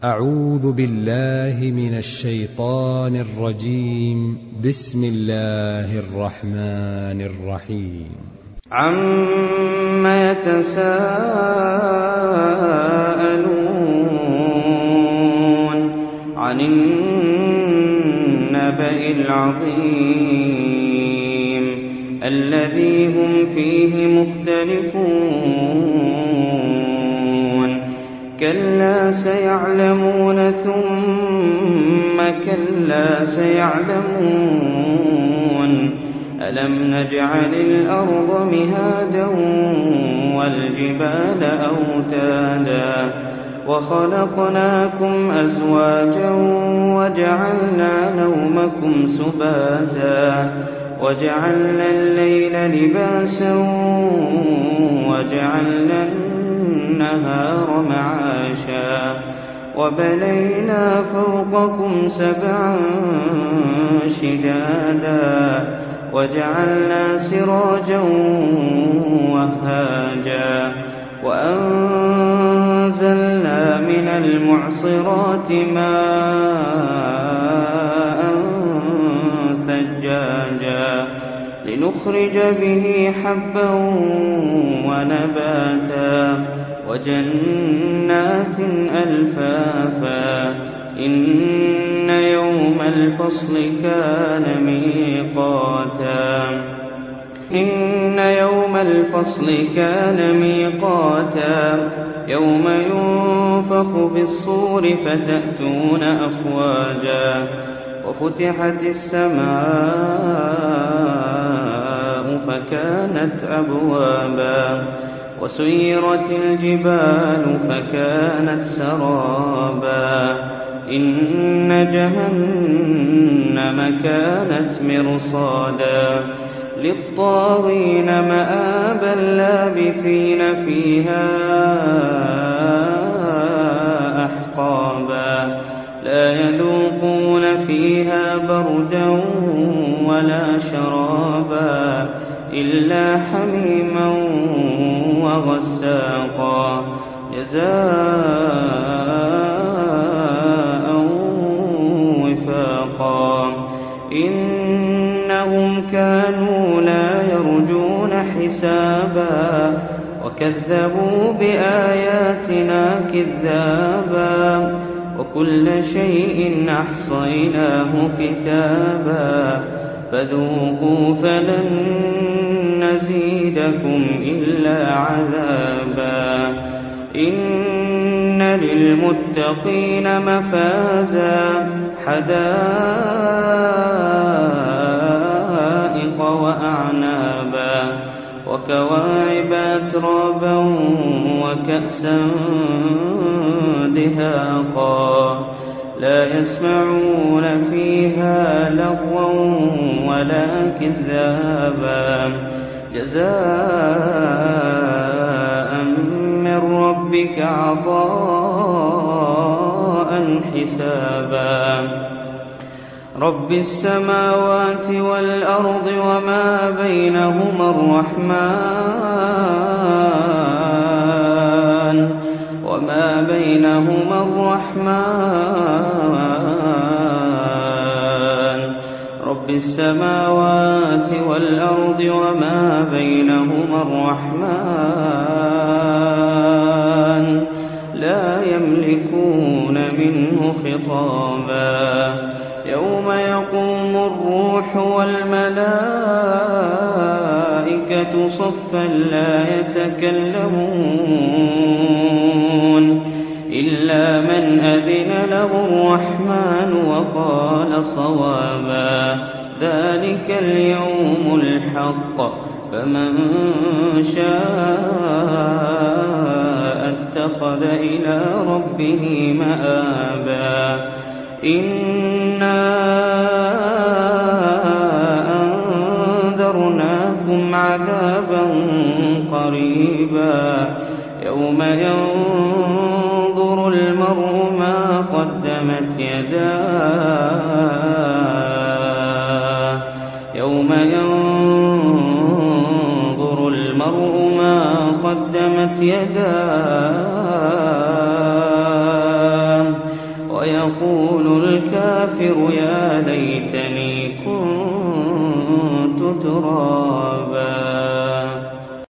أعوذ بالله من الشيطان الرجيم. بسم الله الرحمن الرحيم. عما يتساءلون عن النبأ العظيم الذي هم فيه مختلفون كلا سيعلمون ثم كلا سيعلمون ألم نجعل الأرض مهادا والجبال أوتادا وخلقناكم أزواجا وجعلنا نومكم سباتا وجعلنا الليل لباسا وجعلنا النهار معاشا وبنينا فوقكم سبعا شدادا وجعلنا سراجا وهاجا وأنزلنا من المعصرات ماء ثجاجا لنخرج به حبا ونباتا وجنات ألفافا إن يوم الفصل كان ميقاتا يوم ينفخ في الصور فتأتون أفواجا وفتحت السماء فكانت أبوابا وسيرت الجبال فكانت سرابا إن جهنم كانت مرصادا للطاغين مآبا لابثين فيها أحقابا لا يذوقون فيها بردا ولا شرابا إلا حميما وغساقا جزاء وفاقا إنهم كانوا لا يرجون حسابا وكذبوا بآياتنا كذابا وكل شيء أحصيناه كتابا فذوقوا فلن نزيدكم إلا عذابا إن للمتقين مفازا حدائق وأعنابا وكواعب أترابا وكأسا دهاقا لا يسمعون فيها لغوا ولا كذابا جزاء من ربك عطاء حسابا رب السماوات والأرض وما بينهما الرحمن رب السماوات والأرض وما بينهما الرحمن لا يملكون منه خطابا يوم يقوم الروح والملائكة صفا لا يتكلمون إلا من أذن له الرحمن وقال صوابا ذلك اليوم الحق فمن شاء اتخذ إلى ربه مآبا إنا أنذرناكم عذابا قريبا يوم ينظر المرء ما قدمت يداه يوم ينظر المرء ما قدمت يداه ويقول الكافر يا ليتني كنت ترابا.